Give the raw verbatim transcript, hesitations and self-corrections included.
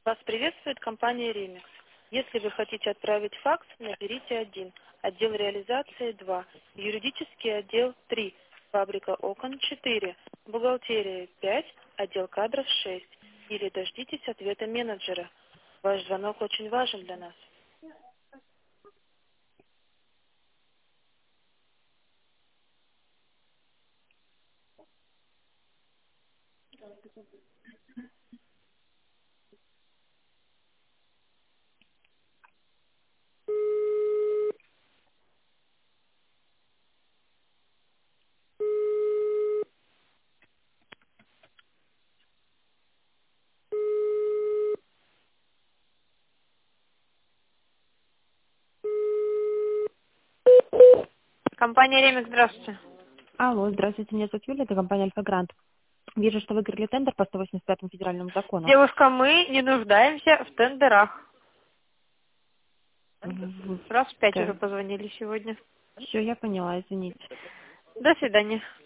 Вас приветствует компания Ремикс. Если вы хотите отправить факс, наберите один, отдел реализации два, юридический отдел три, фабрика окон четыре, бухгалтерия пять, отдел кадров шесть. Или дождитесь ответа менеджера. Ваш звонок очень важен для нас. Компания Ремикс, здравствуйте. Алло, здравствуйте, меня зовут Юлия, это компания Альфа-Грант. Вижу, что выиграли тендер по сто восемьдесят пятому федеральному закону. Девушка, мы не нуждаемся в тендерах. Раз в пять уже позвонили сегодня. Все, я поняла, извините. До свидания.